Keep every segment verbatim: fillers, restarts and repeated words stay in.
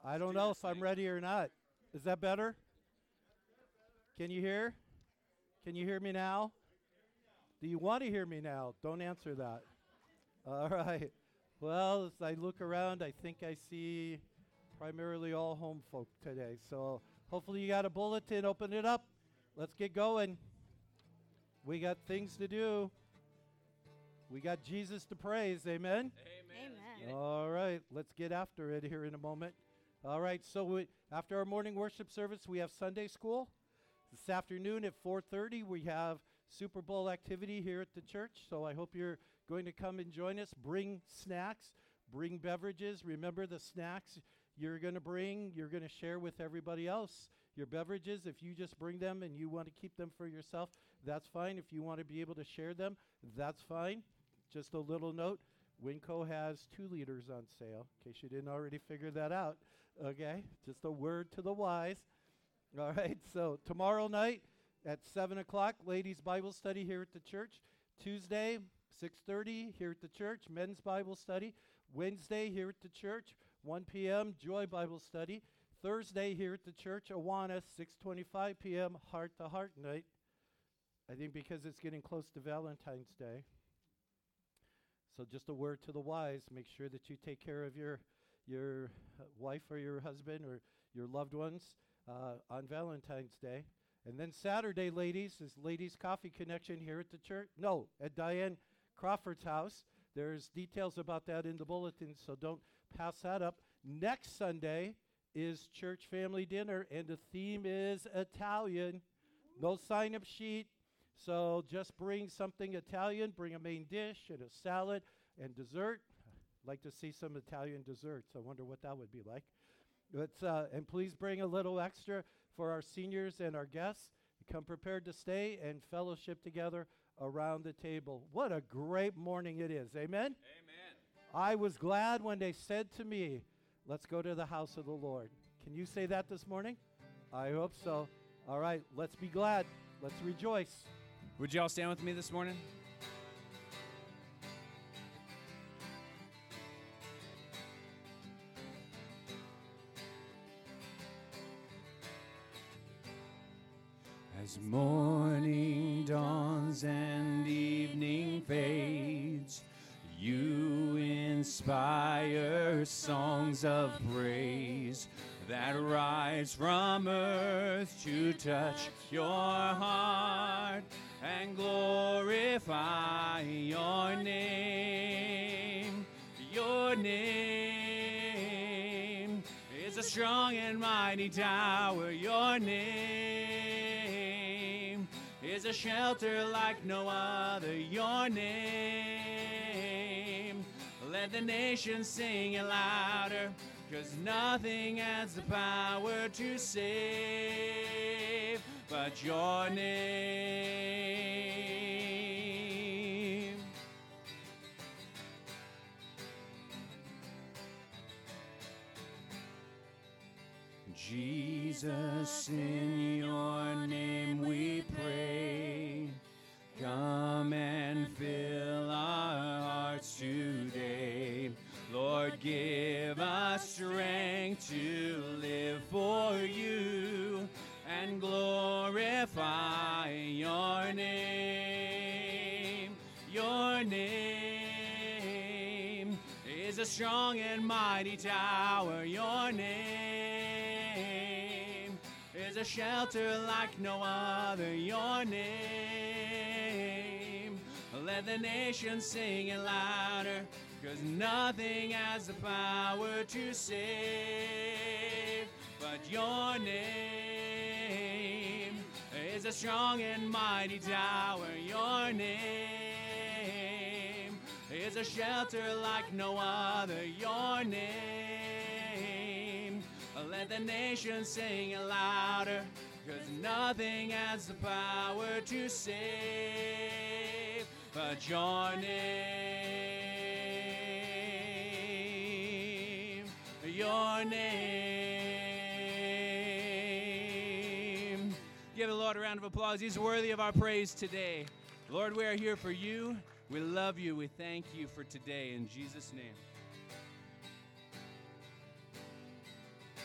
I don't know if I'm ready or not. Is that better? Can you hear? Can you hear me now? Do you want to hear me now? Don't answer that. All right. Well, as I look around, I think I see primarily all home folk today. So hopefully you got a bulletin. Open it up. Let's get going. We got things to do. We got Jesus to praise. Amen? Amen. Amen. All right. Let's get after it here in a moment. All right. So we, after our morning worship service, we have Sunday school. This afternoon at four thirty, we have Super Bowl activity here at the church. So I hope you're going to come and join us. Bring snacks. Bring beverages. Remember the snacks you're going to bring, you're going to share with everybody else. Your beverages, if you just bring them and you want to keep them for yourself, that's fine. If you want to be able to share them, that's fine. Just a little note, Winco has two liters on sale, in case you didn't already figure that out. Okay, just a word to the wise. All right, so tomorrow night at seven o'clock, ladies' Bible study here at the church. Tuesday, six thirty here at the church, men's Bible study. Wednesday here at the church, one p.m., Joy Bible study. Thursday here at the church, Awana, six twenty-five p.m., Heart to Heart night. I think because it's getting close to Valentine's Day. So just a word to the wise, make sure that you take care of your, your uh, wife or your husband or your loved ones uh, on Valentine's Day. And then Saturday, ladies, is Ladies Coffee Connection here at the church. No, at Diane Crawford's house. There's details about that in the bulletin, so don't pass that up. Next Sunday is church family dinner, and the theme is Italian. No sign-up sheet, so just bring something Italian. Bring a main dish and a salad and dessert. I'd like to see some Italian desserts. I wonder what that would be like. But, uh, and please bring a little extra for our seniors and our guests. Come prepared to stay and fellowship together around the table. What a great morning it is. Amen? Amen. I was glad when they said to me, let's go to the house of the Lord. Can you say that this morning? I hope so. All right, let's be glad. Let's rejoice. Would you all stand with me this morning? As morning dawns and evening fades, you inspire songs of praise that rise from earth to touch your heart and glorify your name. Your name is a strong and mighty tower. Your name is a shelter like no other. Your name, let the nations sing it louder, 'cause nothing has the power to save but your name. Jesus, in your name we pray. Come and fill our hearts today. Lord, give us strength to live for you and glorify your name. Your name is a strong and mighty tower. Your name is a shelter like no other. Your name, let the nations sing it louder, 'cause nothing has the power to save but your name is a strong and mighty tower. Your name is a shelter like no other. Your name, let the nations sing it louder, 'cause nothing has the power to save but your name. Your name. Give the Lord a round of applause. He's worthy of our praise today. Lord, we are here for you. We love you. We thank you for today in Jesus' name.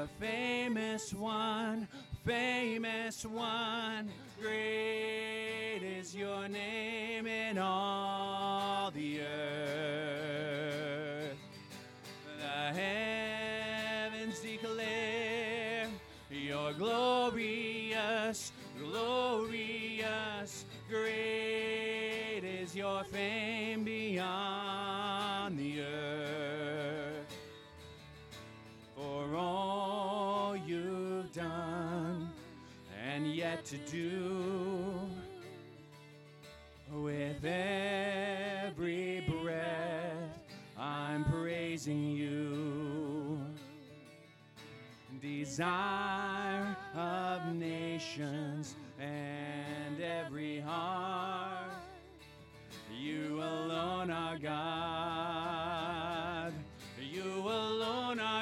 famous one, famous one. Great is your name in all the earth. The heavens declare your glorious, glorious. Great is your fame beyond the earth. For all you've done and yet to do, with every breath I'm praising you. Desire of nations and every heart, you alone are God. You alone are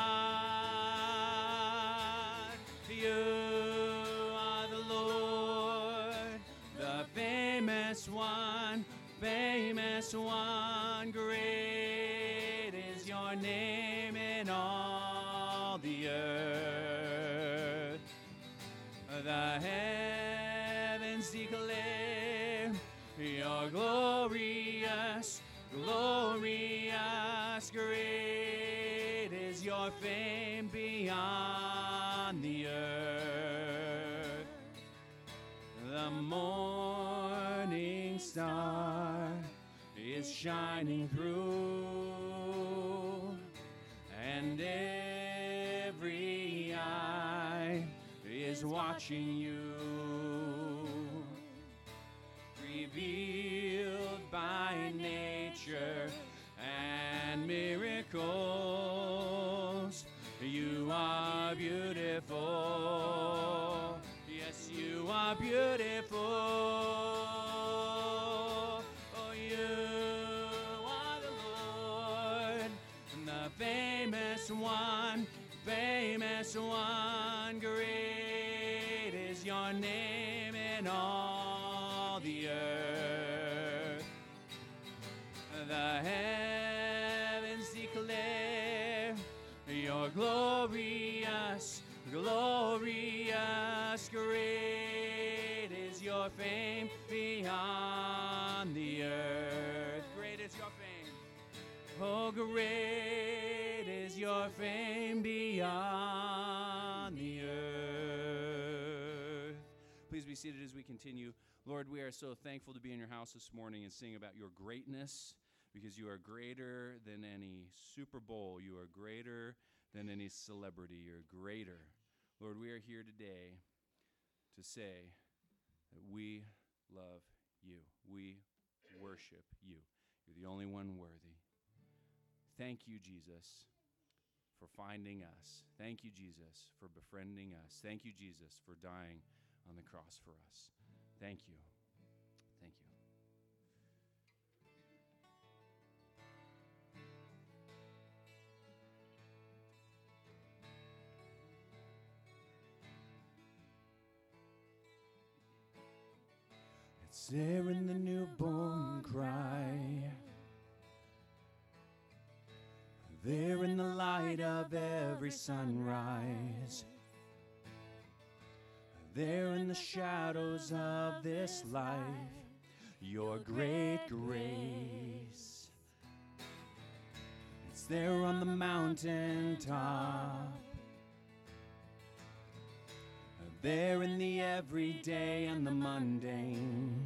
God. You are the Lord, the famous one, famous one. Great is your name in all the earth. The heavens declare your glorious, glorious. Great is your fame beyond the earth. The morning star is shining through, and every eye is watching you. Revealed by nature and miracles, you are beautiful. Yes, you are beautiful. Oh, you are the Lord, the famous one, famous one. Great is your name in all the earth. The heavens declare your glorious, glorious. Great is your fame beyond the earth. Great is your fame. Oh, great is your fame beyond the earth. Please be seated as we continue. Lord, we are so thankful to be in your house this morning and sing about your greatness, because you are greater than any Super Bowl. You are greater than any celebrity. You're greater. Lord, we are here today to say that we love you. We worship you. You're the only one worthy. Thank you, Jesus, for finding us. Thank you, Jesus, for befriending us. Thank you, Jesus, for dying on the cross for us. Thank you. Thank you. It's there in the newborn cry, there in the light of every sunrise, there in the shadows of this life, your great grace. It's there on the mountain top, there in the everyday and the mundane,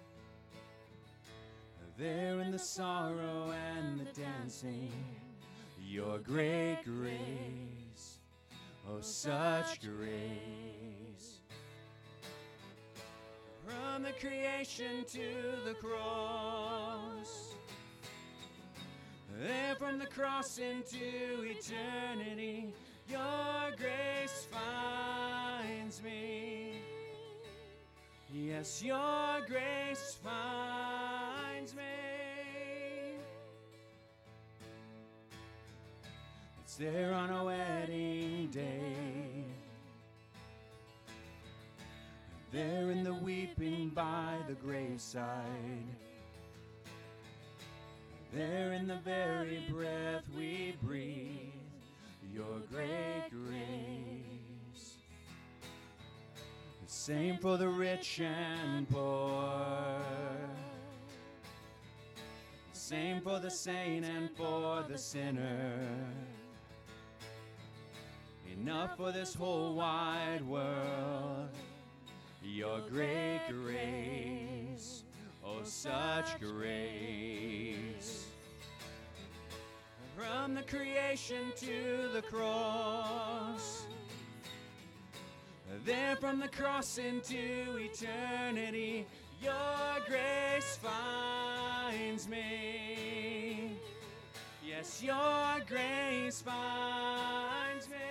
there in the sorrow and the dancing, your great grace, oh such grace. From the creation to the cross, there from the cross into eternity, your grace finds me. Yes, your grace finds me. It's there on a wedding day, there in the weeping by the graveside, there in the very breath we breathe, your great grace. same for the rich and poor, same for the saint and for the sinner. Enough for this whole wide world, your great grace, oh such grace. From the creation to the cross, there from the cross into eternity, your grace finds me. Yes, your grace finds me.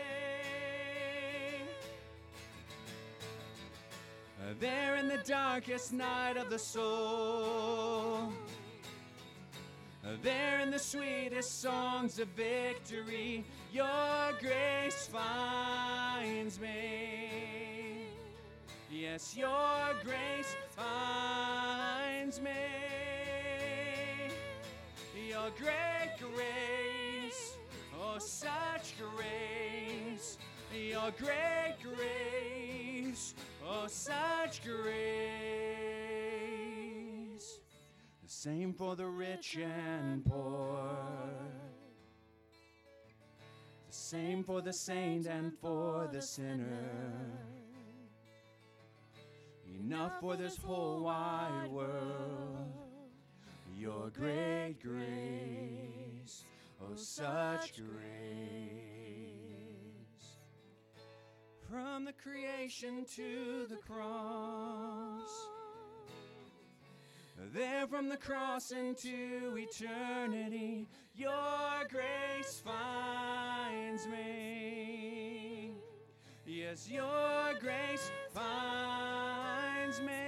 There in the darkest night of the soul, there in the sweetest songs of victory, your grace finds me. Yes, your grace finds me. Your great grace, oh such grace. Your great grace, oh such grace. The same for the rich and poor, the same for the saint and for the sinner. Enough for this whole wide world, your great grace, oh such grace. From the creation to the cross, there from the cross into eternity, your grace finds me. Yes, your grace finds me.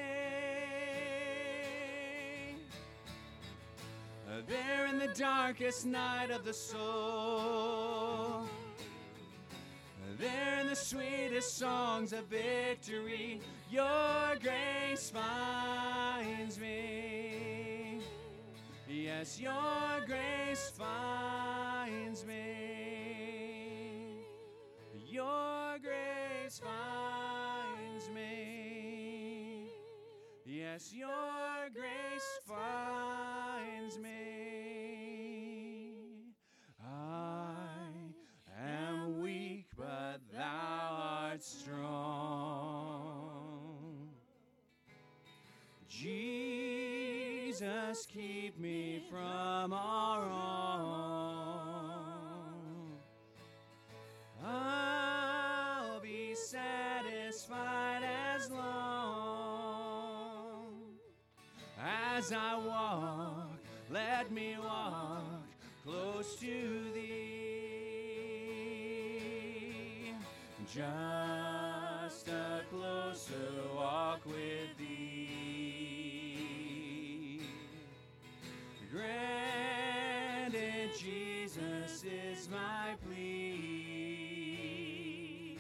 There in the darkest night of the soul, there in the sweetest songs of victory, your grace finds me. Yes, your grace finds me. Your grace finds me. Yes, your grace finds me. I am weak, but thou art strong. Jesus, keep me from all wrong. I'll be satisfied as long as I walk. Let me walk close to thee. Just a closer walk with thee. Granted, Jesus is my plea.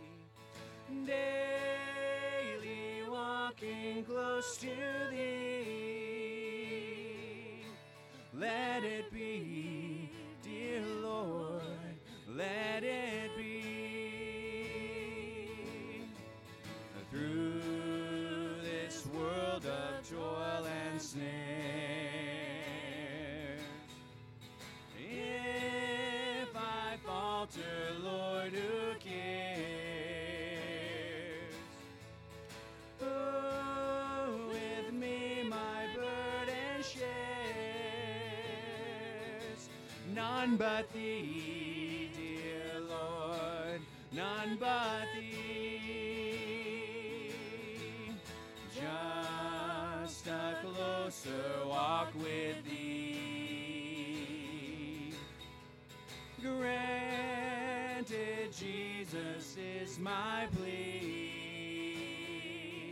Daily walking close to thee. Let it be, dear Lord, let it be. Through this world of toil and snare, if I falter, Lord, who cares? Oh, with me my burden shares. None but thee, dear Lord, none but thee. Just a closer walk with thee. Granted, Jesus is my plea.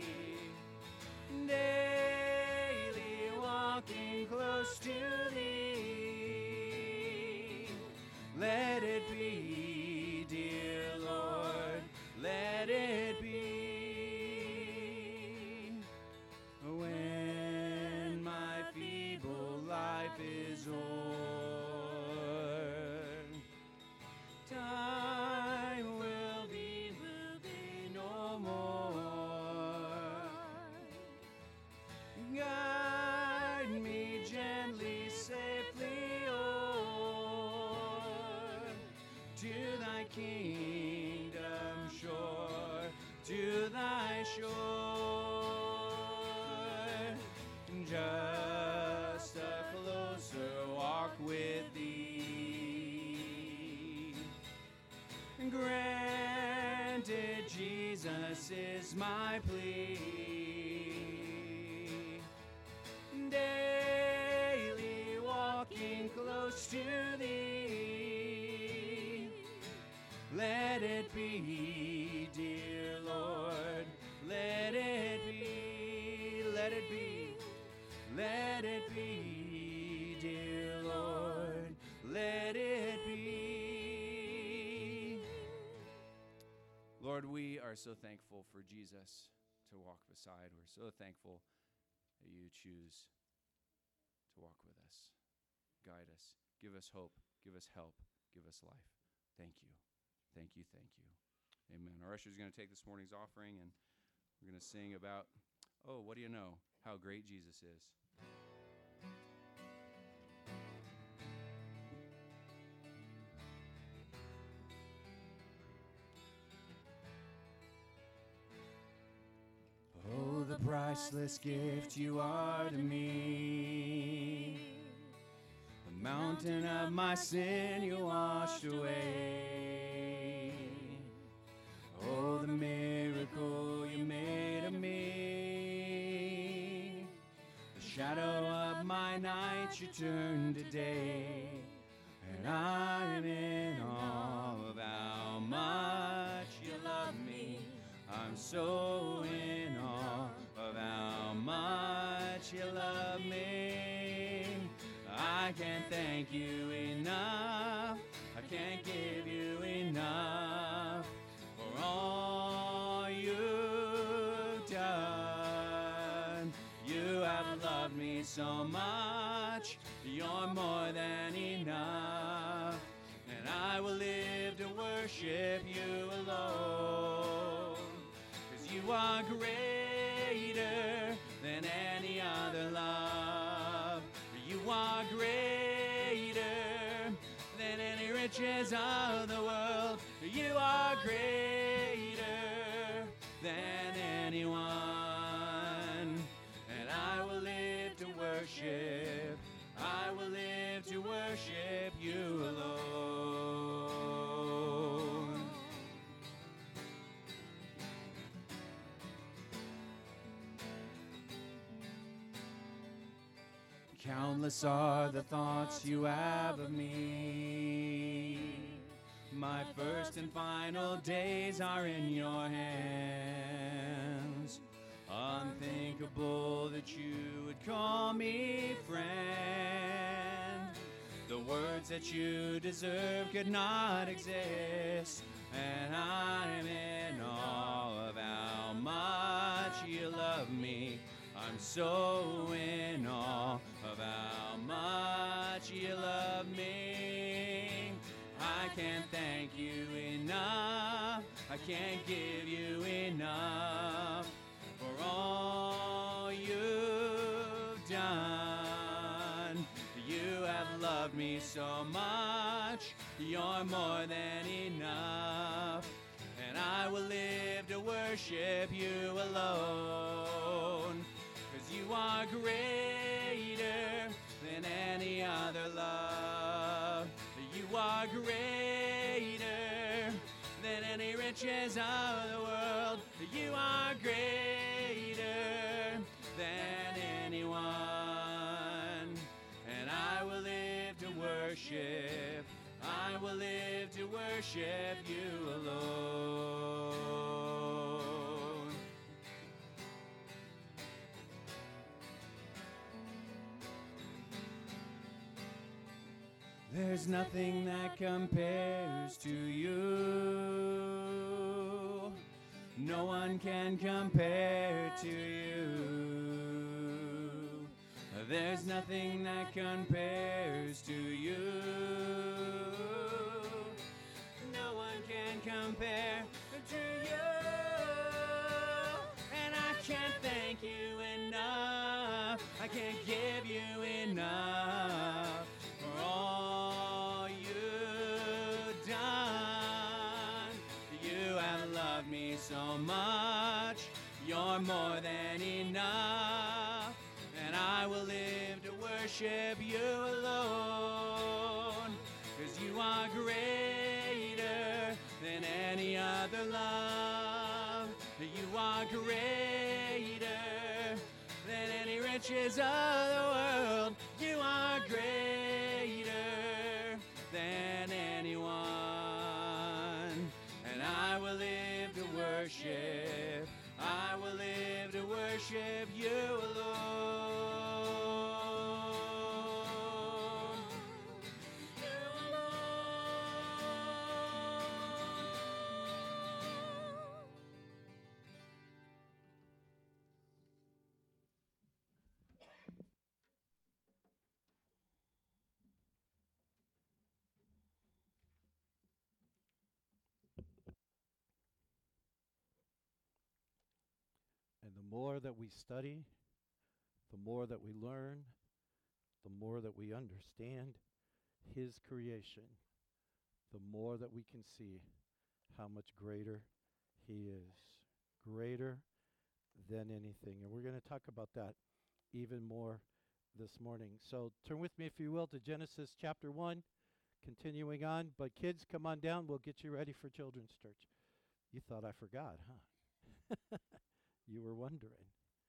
Daily walking close to thee. Let it be, dear Lord, let it be. When my feeble life is o'er, time will be, will be no more. shore, just a closer walk with thee. Granted, Jesus is my plea, daily walking close to thee. Let it be, dear Lord, let it be, let it be, let it be, dear Lord, let it be. Lord, we are so thankful for Jesus to walk beside. We're so thankful that you choose to walk with us, guide us, give us hope, give us help, give us life. Thank you. Thank you, thank you. Amen. Our usher is going to take this morning's offering, and we're going to sing about, oh, what do you know, how great Jesus is. Oh, the priceless gift you are to me. The mountain of my sin you washed away. Oh, the miracle you made of me. The shadow of my night you turned to day. And I'm in awe of how much you love me. I'm so in awe of how much you love me. I can't thank you enough. I can't give you enough for all you've done. You have loved me so much. You're more than enough. And I will live to worship you alone. 'Cause you are greater than any other love. You are greater than any riches of the world. You are greater than anyone. And I will live to worship. I will live to worship you alone. Countless are the thoughts you have of me. My first and final days are in your hands. Unthinkable that you would call me friend. The words that you deserve could not exist. And I'm in awe of how much you love me. I'm so in awe of how much you love me. I can't thank you enough. I can't give you enough for all you've done. You have loved me so much. You're more than enough. And I will live to worship you alone. 'Cause you are greater than any other love. You are greater than any riches of the world. You are greater than anyone. And I will live to worship. I will live to worship you alone. There's nothing that compares to you. No one can compare to you. There's nothing that compares to you. No one can compare to you. And I can't thank you enough. I can't give you enough for all you've done. You have loved me so much. You're more than enough, and I will live to worship you alone, 'cause you are greater than any other love. You are greater than any riches of the world. You are greater than anyone, and I will live to worship. I will live to worship you alone. You alone. And the more that we study, the more that we learn, the more that we understand His creation, the more that we can see how much greater He is. Greater than anything. And we're going to talk about that even more this morning. So turn with me, if you will, to Genesis chapter one, continuing on. But kids, come on down. We'll get you ready for Children's Church. You thought I forgot, huh? You were wondering.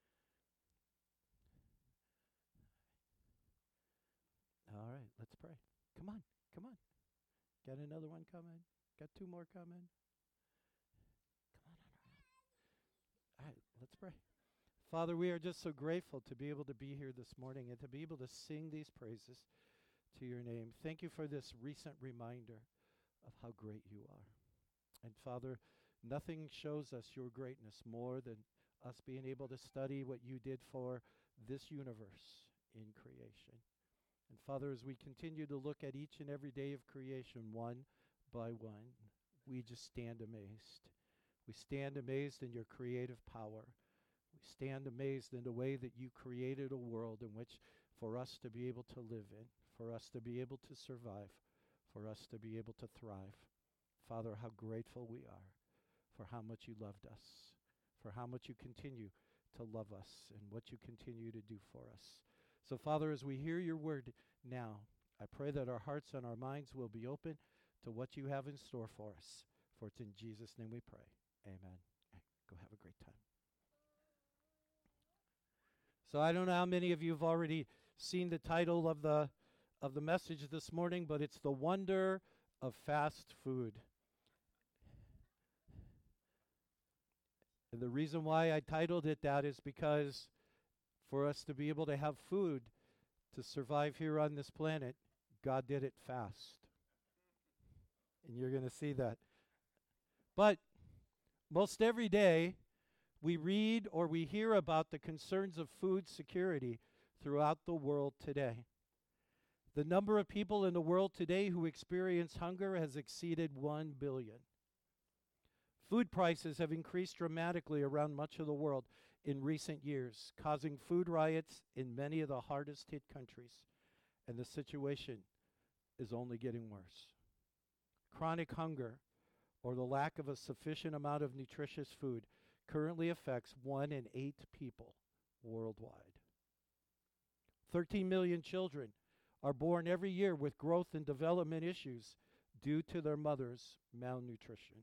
All right, let's pray. Come on, come on. Got another one coming? Got two more coming? Come on, All right, let's pray. Father, we are just so grateful to be able to be here this morning and to be able to sing these praises to your name. Thank you for this recent reminder of how great you are. And Father, nothing shows us your greatness more than us being able to study what you did for this universe in creation. And Father, as we continue to look at each and every day of creation one by one, we just stand amazed. We stand amazed in your creative power. We stand amazed in the way that you created a world in which for us to be able to live in, for us to be able to survive, for us to be able to thrive. Father, how grateful we are for how much you loved us, for how much you continue to love us and what you continue to do for us. So, Father, as we hear your word now, I pray that our hearts and our minds will be open to what you have in store for us. For it's in Jesus' name we pray. Amen. Go have a great time. So I don't know how many of you have already seen the title of the of the message this morning, but it's The Wonder of Fast Food. And the reason why I titled it that is because for us to be able to have food to survive here on this planet, God did it fast. And you're going to see that. But most every day, we read or we hear about the concerns of food security throughout the world today. The number of people in the world today who experience hunger has exceeded one billion. Food prices have increased dramatically around much of the world in recent years, causing food riots in many of the hardest hit countries. And the situation is only getting worse. Chronic hunger, or the lack of a sufficient amount of nutritious food, currently affects one in eight people worldwide. thirteen million children are born every year with growth and development issues due to their mother's malnutrition.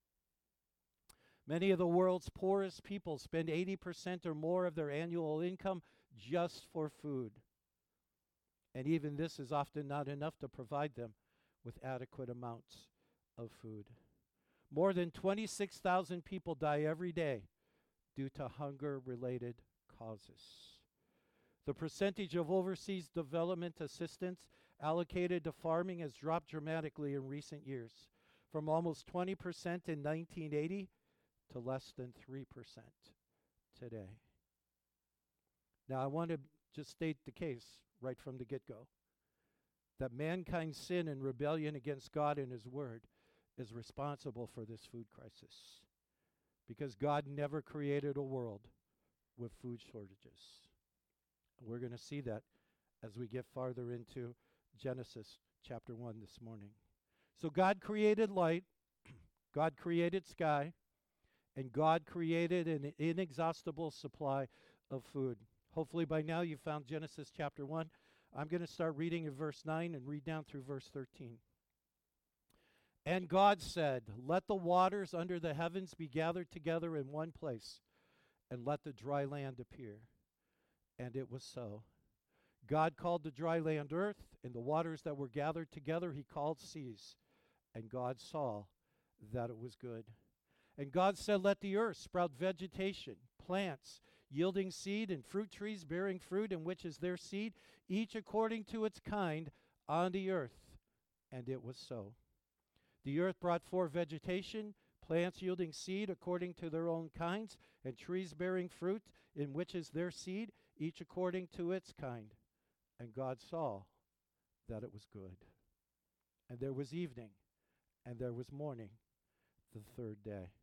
Many of the world's poorest people spend eighty percent or more of their annual income just for food. And even this is often not enough to provide them with adequate amounts of food. More than twenty-six thousand people die every day due to hunger-related causes. The percentage of overseas development assistance allocated to farming has dropped dramatically in recent years, from almost twenty percent in nineteen eighty to less than three percent today. Now, I want to just state the case right from the get-go, that mankind's sin and rebellion against God and His Word is responsible for this food crisis, because God never created a world with food shortages. We're going to see that as we get farther into Genesis chapter one this morning. So God created light, God created sky, and God created an inexhaustible supply of food. Hopefully by now you found Genesis chapter one. I'm going to start reading in verse nine and read down through verse thirteen. And God said, "Let the waters under the heavens be gathered together in one place, and let the dry land appear." And it was so. God called the dry land earth, and the waters that were gathered together he called seas. And God saw that it was good. And God said, "Let the earth sprout vegetation, plants, yielding seed, and fruit trees bearing fruit, in which is their seed, each according to its kind, on the earth." And it was so. The earth brought forth vegetation, plants yielding seed according to their own kinds, and trees bearing fruit, in which is their seed, each according to its kind. And God saw that it was good. And there was evening, and there was morning, the third day.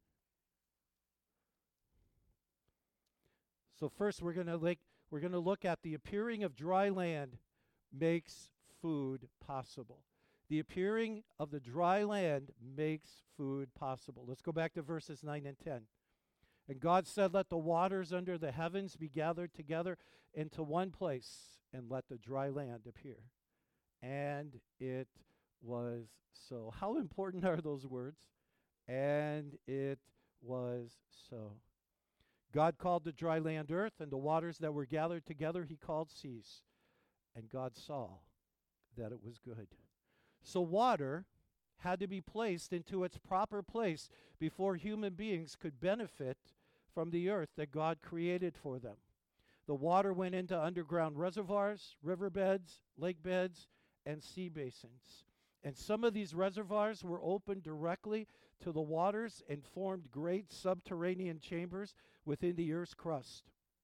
So first we're going to like we're going to look at the appearing of dry land makes food possible. The appearing of the dry land makes food possible. Let's go back to verses nine and ten. And God said, "Let the waters under the heavens be gathered together into one place, and let the dry land appear." And it was so. How important are those words? And it was so. God called the dry land earth, and the waters that were gathered together he called seas. And God saw that it was good. So water had to be placed into its proper place before human beings could benefit from the earth that God created for them. The water went into underground reservoirs, riverbeds, lake beds, and sea basins. And some of these reservoirs were opened directly to the waters and formed great subterranean chambers within the earth's crust.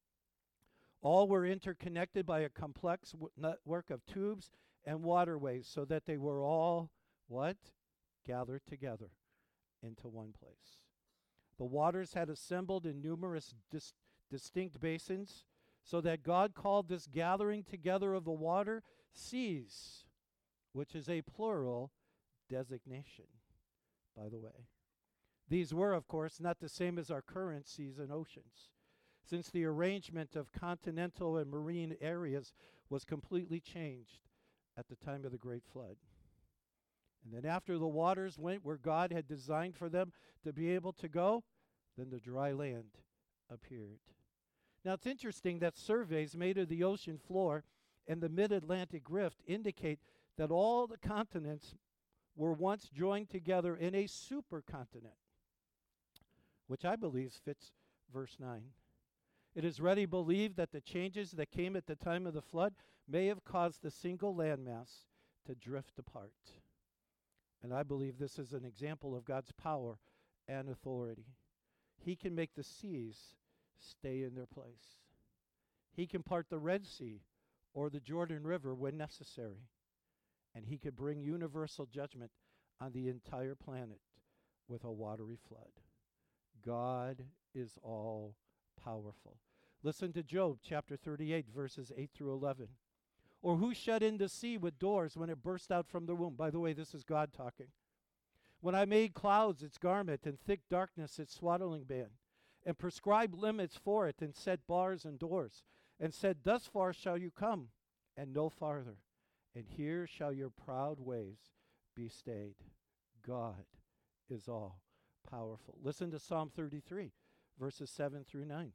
All were interconnected by a complex w- network of tubes and waterways, so that they were all, what? Gathered together into one place. The waters had assembled in numerous dis- distinct basins, so that God called this gathering together of the water seas, which is a plural designation, by the way. These were, of course, not the same as our current seas and oceans, since the arrangement of continental and marine areas was completely changed at the time of the Great Flood. And then after the waters went where God had designed for them to be able to go, then the dry land appeared. Now it's interesting that surveys made of the ocean floor and the mid-Atlantic rift indicate that all the continents were once joined together in a supercontinent, which I believe fits verse nine. It is readily believed that the changes that came at the time of the flood may have caused the single landmass to drift apart. And I believe this is an example of God's power and authority. He can make the seas stay in their place. He can part the Red Sea or the Jordan River when necessary. And he could bring universal judgment on the entire planet with a watery flood. God is all powerful. Listen to Job chapter thirty-eight, verses eight through eleven. Or who shut in the sea with doors when it burst out from the womb? By the way, this is God talking. When I made clouds its garment and thick darkness its swaddling band, and prescribed limits for it, and set bars and doors, and said, thus far shall you come, and no farther, and here shall your proud ways be stayed. God is all powerful. Listen to Psalm thirty-three, verses seven through nine.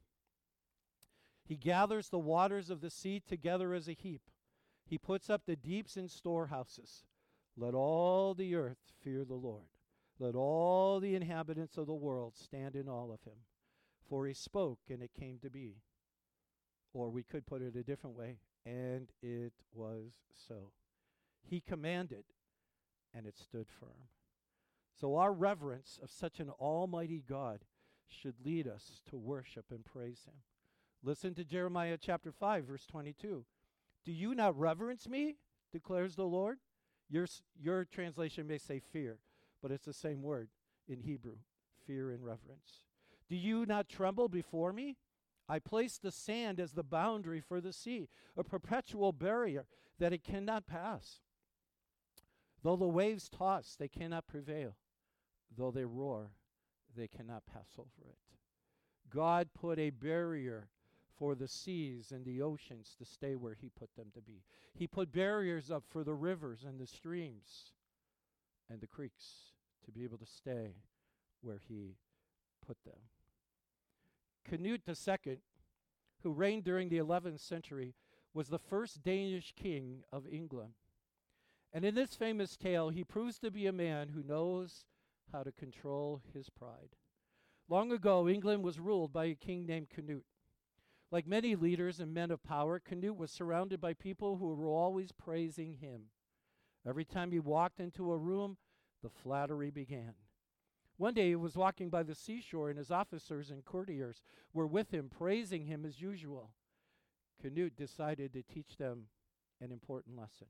He gathers the waters of the sea together as a heap. He puts up the deeps in storehouses. Let all the earth fear the Lord. Let all the inhabitants of the world stand in awe of him. For he spoke, and it came to be. Or we could put it a different way, and it was so. He commanded, and it stood firm. So our reverence of such an almighty God should lead us to worship and praise him. Listen to Jeremiah chapter five, verse twenty-two. Do you not reverence me, declares the Lord? Your, your translation may say fear, but it's the same word in Hebrew, fear and reverence. Do you not tremble before me? I placed the sand as the boundary for the sea, a perpetual barrier that it cannot pass. Though the waves toss, they cannot prevail. Though they roar, they cannot pass over it. God put a barrier for the seas and the oceans to stay where he put them to be. He put barriers up for the rivers and the streams and the creeks to be able to stay where he put them. Canute the Second, who reigned during the eleventh century, was the first Danish king of England. And in this famous tale, he proves to be a man who knows how to control his pride. Long ago, England was ruled by a king named Canute. Like many leaders and men of power, Canute was surrounded by people who were always praising him. Every time he walked into a room, the flattery began. One day he was walking by the seashore, and his officers and courtiers were with him, praising him as usual. Canute decided to teach them an important lesson.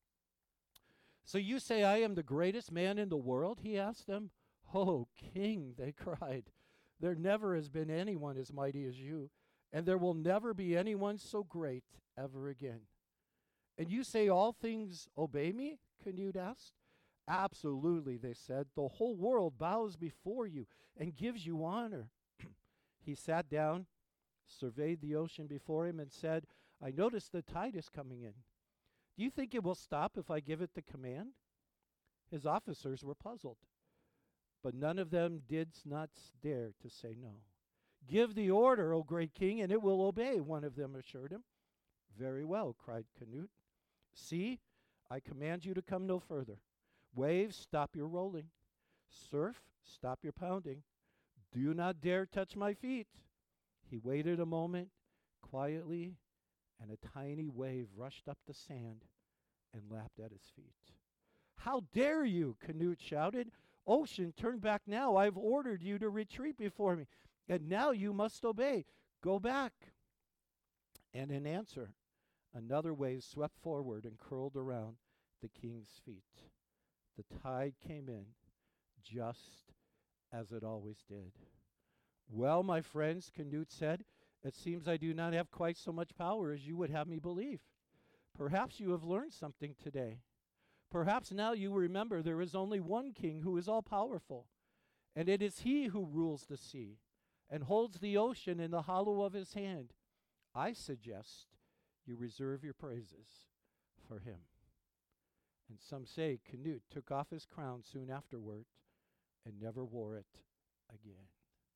"So you say I am the greatest man in the world?" he asked them. "Oh, king," they cried, "there never has been anyone as mighty as you, and there will never be anyone so great ever again." "And you say all things obey me?" Canute asked. "Absolutely," they said. "The whole world bows before you and gives you honor." He sat down, surveyed the ocean before him, and said, "I notice the tide is coming in. Do you think it will stop if I give it the command?" His officers were puzzled, but none of them did not dare to say no. "Give the order, O great king, and it will obey," one of them assured him. "Very well," cried Canute. "See, I command you to come no further. Waves, stop your rolling. Surf, stop your pounding. Do not dare touch my feet." He waited a moment quietly, and a tiny wave rushed up the sand and lapped at his feet. "How dare you?" Canute shouted. "Ocean, turn back now. I've ordered you to retreat before me, and now you must obey. Go back." And in answer, another wave swept forward and curled around the king's feet. The tide came in just as it always did. "Well, my friends," Canute said, "it seems I do not have quite so much power as you would have me believe. Perhaps you have learned something today. Perhaps now you remember there is only one king who is all-powerful, and it is he who rules the sea and holds the ocean in the hollow of his hand. I suggest you reserve your praises for him." And some say Canute took off his crown soon afterward and never wore it again.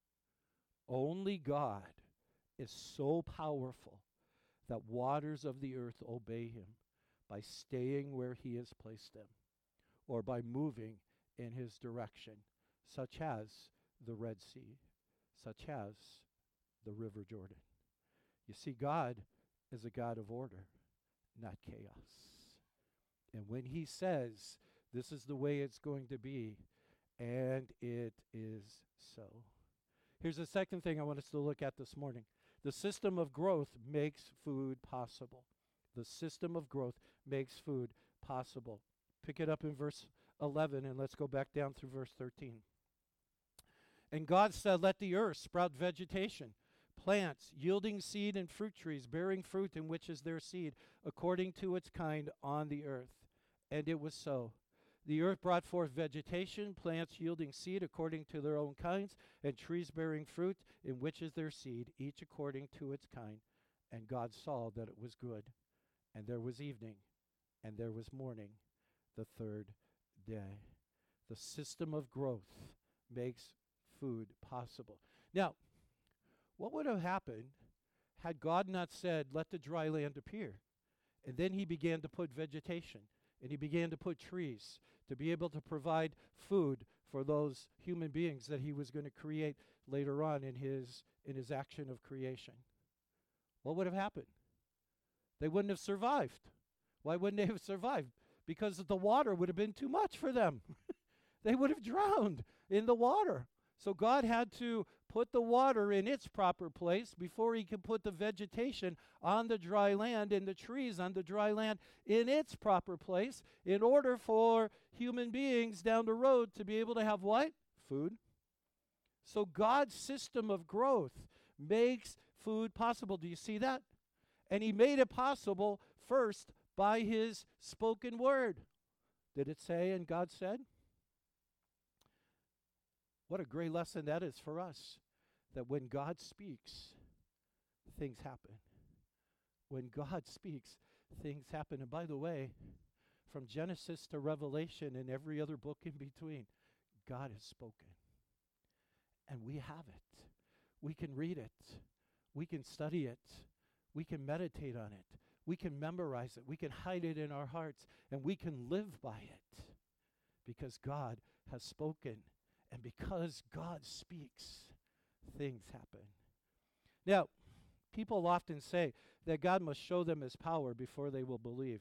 Only God is so powerful that waters of the earth obey him by staying where he has placed them, or by moving in his direction, such as the Red Sea, such as the River Jordan. You see, God is a God of order, not chaos. And when he says, this is the way it's going to be, and it is so. Here's the second thing I want us to look at this morning. The system of growth makes food possible. The system of growth makes food possible. Pick it up in verse eleven, and let's go back down through verse thirteen. "And God said, let the earth sprout vegetation, plants yielding seed, and fruit trees bearing fruit in which is their seed, according to its kind on the earth. And it was so. The earth brought forth vegetation, plants yielding seed according to their own kinds, and trees bearing fruit in which is their seed, each according to its kind. And God saw that it was good. And there was evening, and there was morning, the third day." The system of growth makes food possible. Now, what would have happened had God not said, let the dry land appear? And then he began to put vegetation, and he began to put trees to be able to provide food for those human beings that he was going to create later on in his, in his action of creation. What would have happened? They wouldn't have survived. Why wouldn't they have survived? Because the water would have been too much for them. They would have drowned in the water. So God had to put the water in its proper place before he could put the vegetation on the dry land and the trees on the dry land in its proper place in order for human beings down the road to be able to have what? Food. So God's system of growth makes food possible. Do you see that? And he made it possible first by his spoken word. Did it say, and God said? What a great lesson that is for us, that when God speaks, things happen. When God speaks, things happen. And by the way, from Genesis to Revelation and every other book in between, God has spoken. And we have it. We can read it. We can study it. We can meditate on it. We can memorize it. We can hide it in our hearts. And we can live by it. Because God has spoken. And because God speaks, things happen. Now, people often say that God must show them his power before they will believe.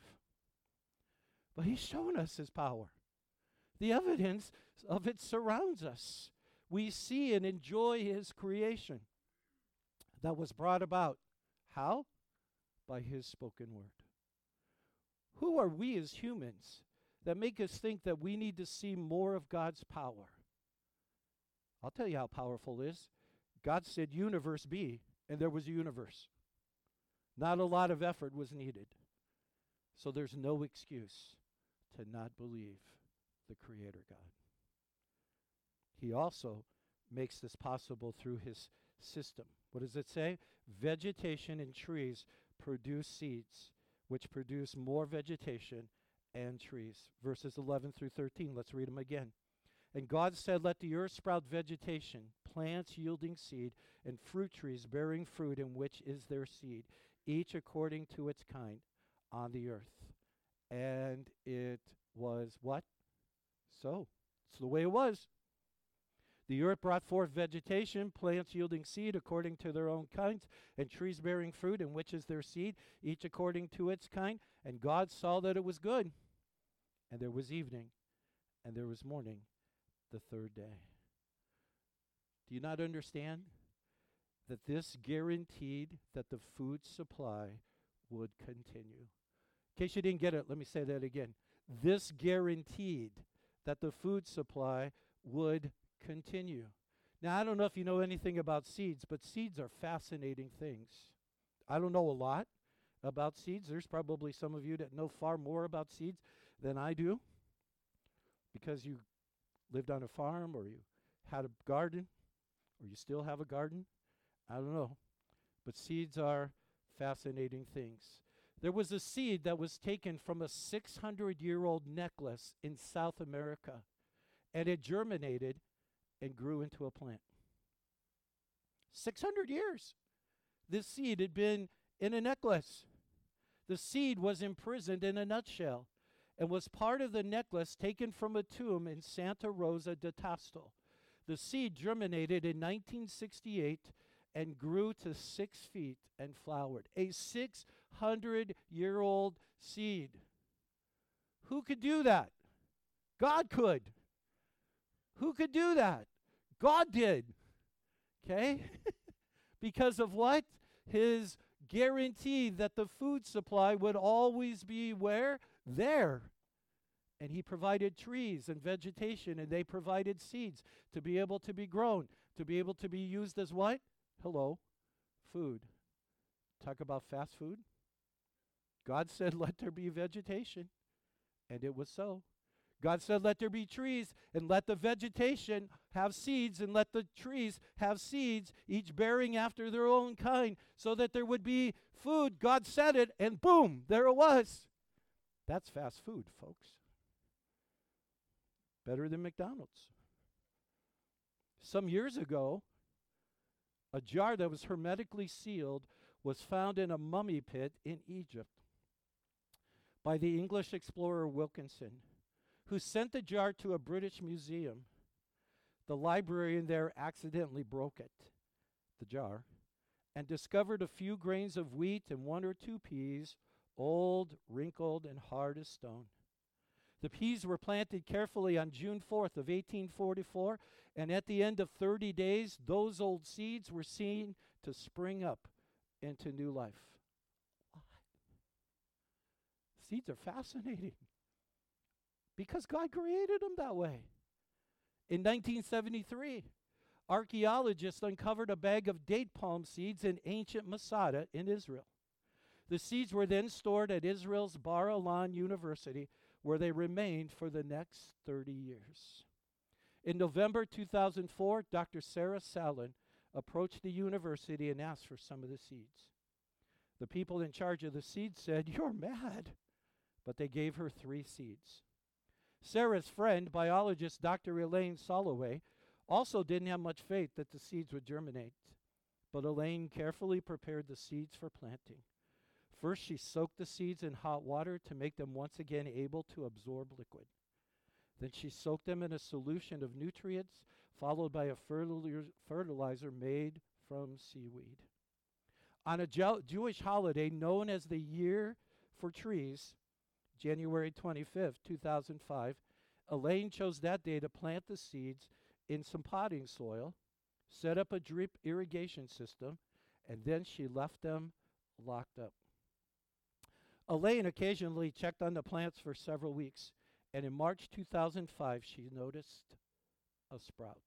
But he's shown us his power. The evidence of it surrounds us. We see and enjoy his creation that was brought about. How? By his spoken word. Who are we as humans that make us think that we need to see more of God's power? I'll tell you how powerful it is. God said, universe be, and there was a universe. Not a lot of effort was needed. So there's no excuse to not believe the Creator God. He also makes this possible through his system. What does it say? Vegetation and trees produce seeds, which produce more vegetation and trees. Verses eleven through thirteen, let's read them again. And God said, let the earth sprout vegetation, plants yielding seed, and fruit trees bearing fruit in which is their seed, each according to its kind on the earth. And it was what? So. It's the way it was. The earth brought forth vegetation, plants yielding seed according to their own kinds, and trees bearing fruit in which is their seed, each according to its kind. And God saw that it was good. And there was evening, and there was morning, the third day. Do you not understand that this guaranteed that the food supply would continue? In case you didn't get it, let me say that again. This guaranteed that the food supply would continue. Now, I don't know if you know anything about seeds, but seeds are fascinating things. I don't know a lot about seeds. There's probably some of you that know far more about seeds than I do, because you lived on a farm, or you had a garden, or you still have a garden. I don't know. But seeds are fascinating things. There was a seed that was taken from a six hundred year old necklace in South America, and it germinated and grew into a plant. six hundred years. This seed had been in a necklace. The seed was imprisoned in a nutshell and was part of the necklace taken from a tomb in Santa Rosa de Tasto. The seed germinated in nineteen sixty-eight and grew to six feet and flowered. A six hundred year old seed. Who could do that? God could. Who could do that? God did. Okay? Because of what? His guarantee that the food supply would always be where? There. And he provided trees and vegetation, and they provided seeds to be able to be grown, to be able to be used as what? Hello, food. Talk about fast food. God said, let there be vegetation, and it was so. God said, let there be trees, and let the vegetation have seeds, and let the trees have seeds, each bearing after their own kind, so that there would be food. God said it, and boom, there it was. That's fast food, folks. Better than McDonald's. Some years ago, a jar that was hermetically sealed was found in a mummy pit in Egypt by the English explorer Wilkinson, who sent the jar to a British museum. The librarian there accidentally broke it, the jar, and discovered a few grains of wheat and one or two peas, old, wrinkled, and hard as stone. The peas were planted carefully on June fourth of eighteen forty-four, and at the end of thirty days, those old seeds were seen to spring up into new life. What? Seeds are fascinating because God created them that way. In nineteen seventy-three, archaeologists uncovered a bag of date palm seeds in ancient Masada in Israel. The seeds were then stored at Israel's Bar Ilan University, where they remained for the next thirty years. In November two thousand four, Doctor Sarah Salin approached the university and asked for some of the seeds. The people in charge of the seeds said, "You're mad," but they gave her three seeds. Sarah's friend, biologist Doctor Elaine Soloway, also didn't have much faith that the seeds would germinate, but Elaine carefully prepared the seeds for planting. First, she soaked the seeds in hot water to make them once again able to absorb liquid. Then she soaked them in a solution of nutrients, followed by a fertilizer, fertilizer made from seaweed. On a Jew- Jewish holiday known as the Year for Trees, January twenty-fifth, two thousand five, Elaine chose that day to plant the seeds in some potting soil, set up a drip irrigation system, and then she left them locked up. Elaine occasionally checked on the plants for several weeks, and in March two thousand five, she noticed a sprout.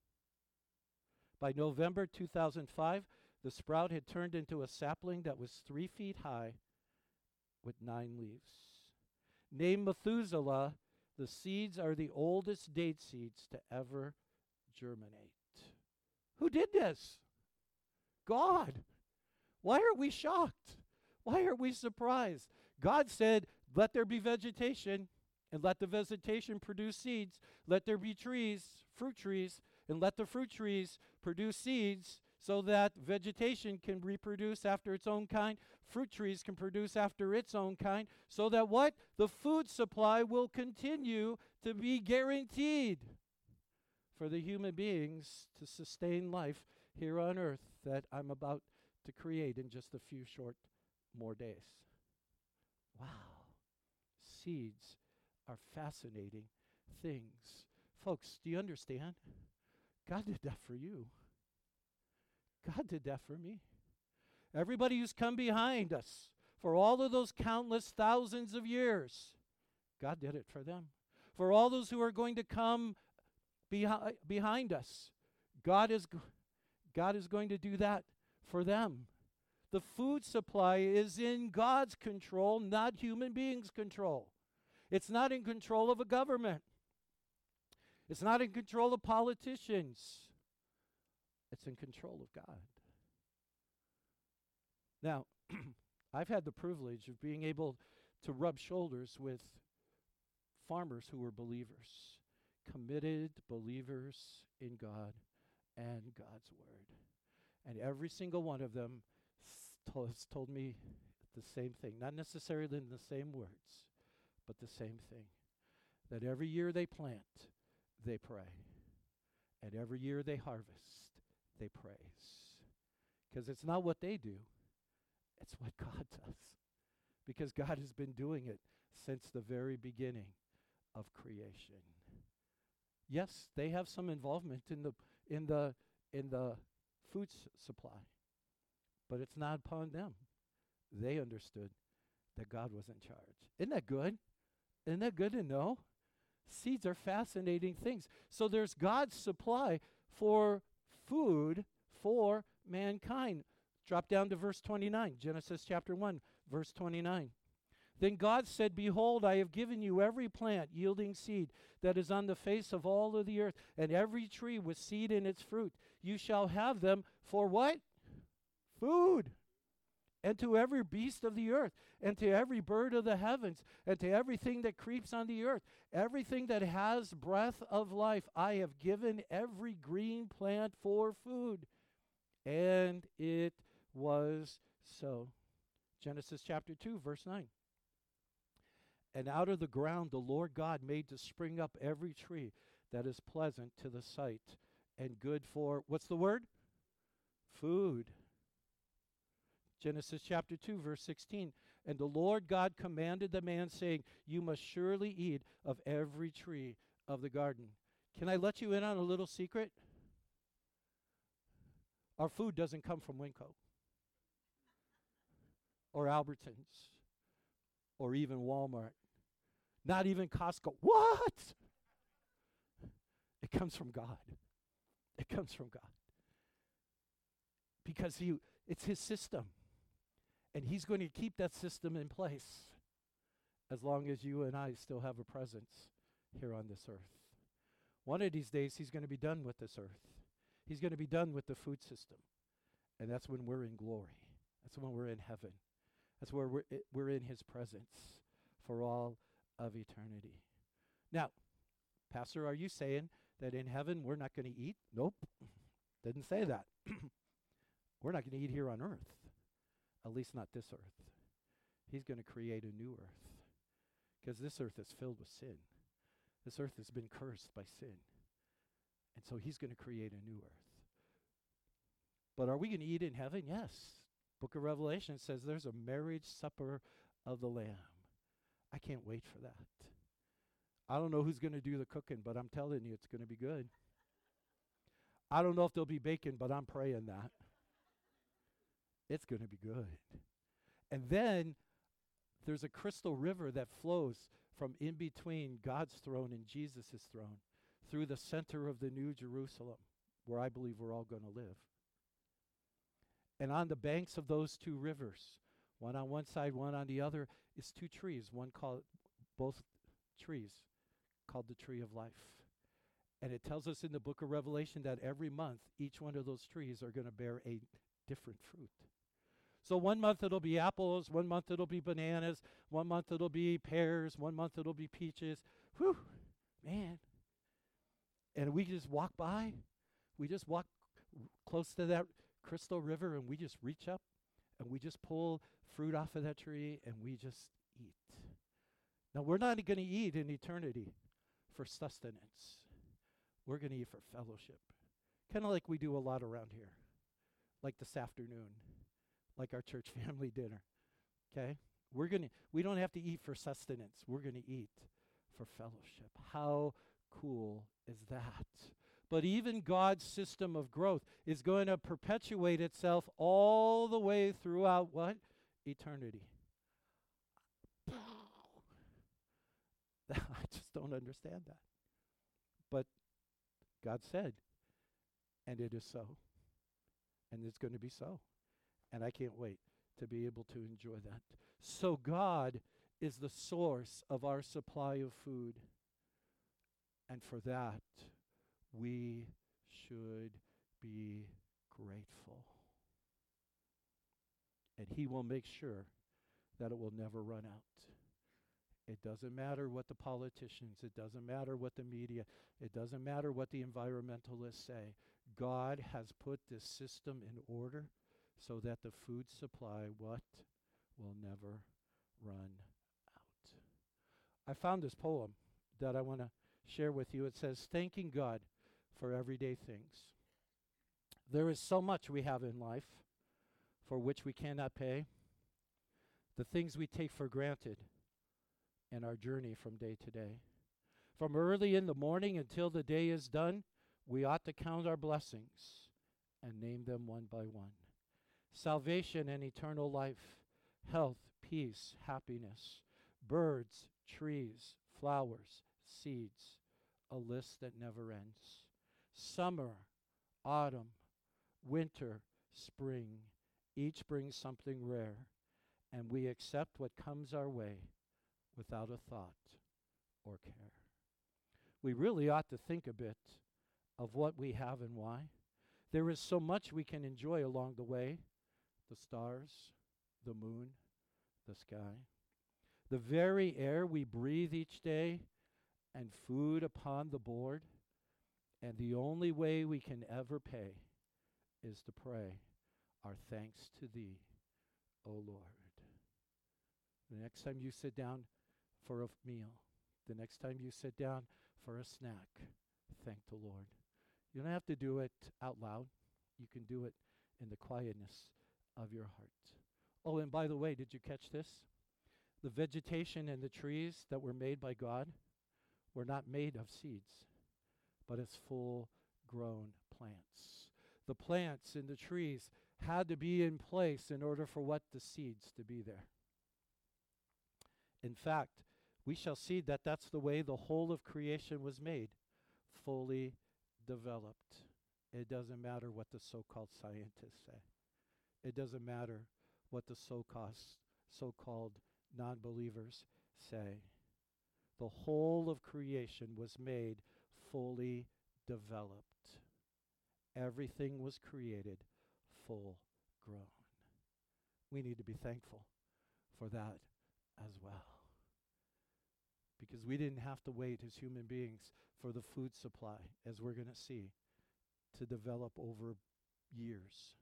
By November two thousand five, the sprout had turned into a sapling that was three feet high with nine leaves. Named Methuselah, the seeds are the oldest date seeds to ever germinate. Who did this? God. Why are we shocked? Why are we surprised? God said, let there be vegetation, and let the vegetation produce seeds. Let there be trees, fruit trees, and let the fruit trees produce seeds so that vegetation can reproduce after its own kind. Fruit trees can produce after its own kind, so that what? The food supply will continue to be guaranteed for the human beings to sustain life here on earth that I'm about to create in just a few short more days. Wow. Seeds are fascinating things. Folks, do you understand? God did that for you. God did that for me. Everybody who's come behind us for all of those countless thousands of years, God did it for them. For all those who are going to come behi- behind us, God is, go- God is going to do that for them. The food supply is in God's control, not human beings' control. It's not in control of a government. It's not in control of politicians. It's in control of God. Now, I've had the privilege of being able to rub shoulders with farmers who were believers, committed believers in God and God's Word. And every single one of them st- has told me the same thing, not necessarily in the same words, but the same thing, that every year they plant, they pray. And every year they harvest, they praise. Because it's not what they do, it's what God does. Because God has been doing it since the very beginning of creation. Yes, they have some involvement in the in the in the food s- supply, but it's not upon them. They understood that God was in charge. Isn't that good? Isn't that good to know? Seeds are fascinating things. So there's God's supply for food for mankind. Drop down to verse twenty-nine, Genesis chapter one, verse twenty-nine. Then God said, behold, I have given you every plant yielding seed that is on the face of all of the earth, and every tree with seed in its fruit. You shall have them for what? Food. And to every beast of the earth, and to every bird of the heavens, and to everything that creeps on the earth, everything that has breath of life, I have given every green plant for food. And it was so. Genesis chapter two, verse nine. And out of the ground the Lord God made to spring up every tree that is pleasant to the sight and good for, what's the word? Food. Genesis chapter two, verse sixteen. And the Lord God commanded the man, saying, you must surely eat of every tree of the garden. Can I let you in on a little secret? Our food doesn't come from Winco or Albertsons or even Walmart. Not even Costco. What? It comes from God. It comes from God. Because he, it's his system. And he's going to keep that system in place as long as you and I still have a presence here on this earth. One of these days, he's going to be done with this earth. He's going to be done with the food system. And that's when we're in glory. That's when we're in heaven. That's where we're, I- we're in his presence for all of eternity. Now, Pastor, are you saying that in heaven we're not going to eat? Nope. Didn't say that. We're not going to eat here on earth. At least not this earth. He's going to create a new earth. Because this earth is filled with sin. This earth has been cursed by sin. And so he's going to create a new earth. But are we going to eat in heaven? Yes. Book of Revelation says there's a marriage supper of the Lamb. I can't wait for that. I don't know who's going to do the cooking, but I'm telling you it's going to be good. I don't know if there'll be bacon, but I'm praying that. It's going to be good. And then there's a crystal river that flows from in between God's throne and Jesus' throne through the center of the New Jerusalem, where I believe we're all going to live. And on the banks of those two rivers, one on one side, one on the other, is two trees. One called, both trees called the tree of life. And it tells us in the book of Revelation that every month, each one of those trees are going to bear a different fruit. So one month it'll be apples, one month it'll be bananas, one month it'll be pears, one month it'll be peaches. Whew, man. And we just walk by, we just walk r- close to that crystal river and we just reach up and we just pull fruit off of that tree and we just eat. Now we're not going to eat in eternity for sustenance. We're going to eat for fellowship. Kind of like we do a lot around here. Like this afternoon. Like our church family dinner. Okay? We're going to we don't have to eat for sustenance. We're going to eat for fellowship. How cool is that? But even God's system of growth is going to perpetuate itself all the way throughout what? Eternity. I just don't understand that. But God said, and it is so. And it's going to be so. And I can't wait to be able to enjoy that. So God is the source of our supply of food. And for that, we should be grateful. And he will make sure that it will never run out. It doesn't matter what the politicians, it doesn't matter what the media, it doesn't matter what the environmentalists say. God has put this system in order so that the food supply, what? Will never run out. I found this poem that I want to share with you. It says, thanking God for everyday things. There is so much we have in life for which we cannot pay. The things we take for granted in our journey from day to day. From early in the morning until the day is done, we ought to count our blessings and name them one by one. Salvation and eternal life, health, peace, happiness, birds, trees, flowers, seeds, a list that never ends. Summer, autumn, winter, spring, each brings something rare, and we accept what comes our way without a thought or care. We really ought to think a bit of what we have and why. There is so much we can enjoy along the way. The stars, the moon, the sky, the very air we breathe each day, and food upon the board. And the only way we can ever pay is to pray our thanks to thee, O Lord. The next time you sit down for a f- meal, the next time you sit down for a snack, thank the Lord. You don't have to do it out loud. You can do it in the quietness of your heart. Oh, and by the way, did you catch this? The vegetation and the trees that were made by God were not made of seeds, but as full-grown plants. The plants and the trees had to be in place in order for what? The seeds to be there. In fact, we shall see that that's the way the whole of creation was made, fully developed. It doesn't matter what the so-called scientists say. It doesn't matter what the so-called, so-called non-believers say. The whole of creation was made fully developed. Everything was created full grown. We need to be thankful for that as well. Because we didn't have to wait as human beings for the food supply, as we're going to see, to develop over years.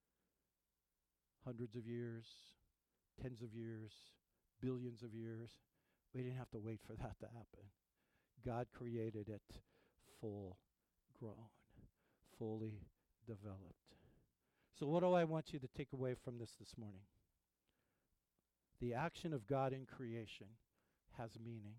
Hundreds of years, tens of years, billions of years. We didn't have to wait for that to happen. God created it full grown, fully developed. So what do I want you to take away from this this morning? The action of God in creation has meaning.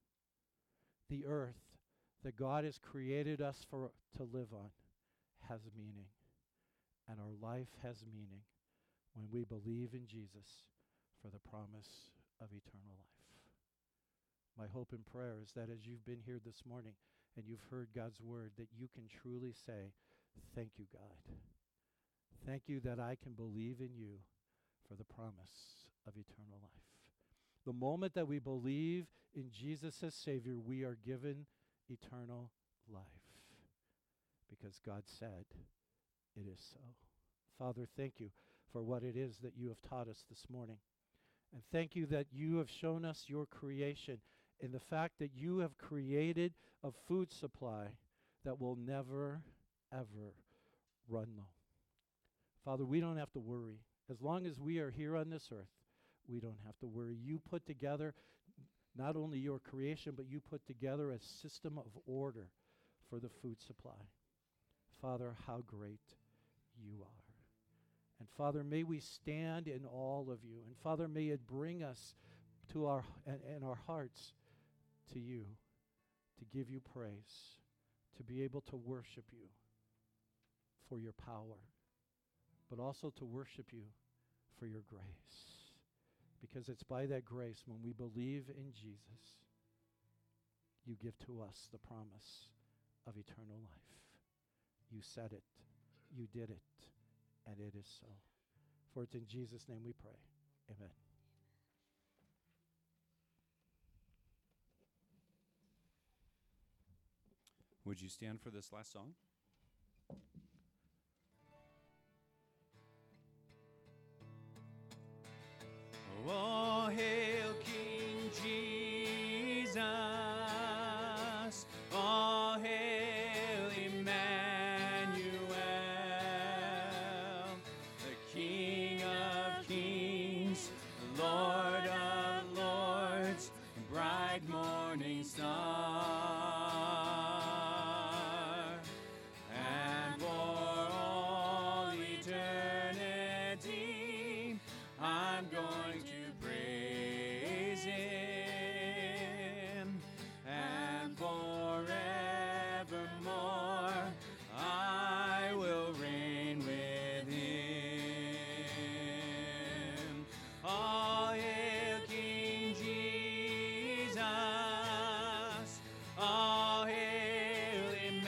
The earth that God has created us for to live on has meaning. And our life has meaning when we believe in Jesus for the promise of eternal life. My hope and prayer is that as you've been here this morning and you've heard God's word, that you can truly say, thank you, God. Thank you that I can believe in you for the promise of eternal life. The moment that we believe in Jesus as Savior, we are given eternal life because God said it is so. Father, thank you for what it is that you have taught us this morning. And thank you that you have shown us your creation and the fact that you have created a food supply that will never, ever run low. Father, we don't have to worry. As long as we are here on this earth, we don't have to worry. You put together not only your creation, but you put together a system of order for the food supply. Father, how great you are. And Father, may we stand in all of you. And Father, may it bring us to our and, and our hearts to you, to give you praise, to be able to worship you for your power, but also to worship you for your grace. Because it's by that grace, when we believe in Jesus, you give to us the promise of eternal life. You said it, you did it, and it is so. For it's in Jesus' name we pray. Amen. Would you stand for this last song? Oh, hail King Jesus. Oh, hail Emmanuel, the King of kings, the Lord of lords, bright morning star. And for all eternity, I'm going to praise him, and forevermore I will reign with him. All hail King Jesus, all hail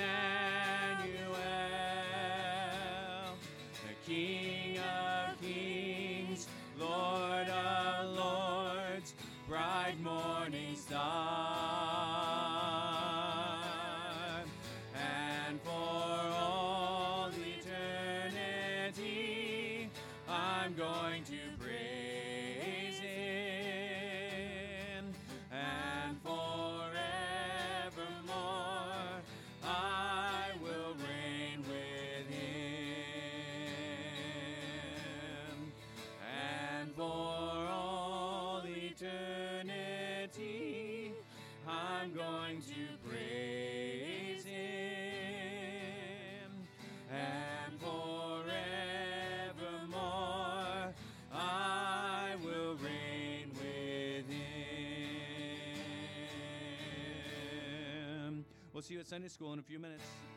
Emmanuel, the King of kings, Lord of lords, bright morning star. And for all eternity, I'm going to praise him, and forevermore I will reign with him. And for all eternity, I'm going to praise him, and forevermore I will reign with him. We'll see you at Sunday school in a few minutes.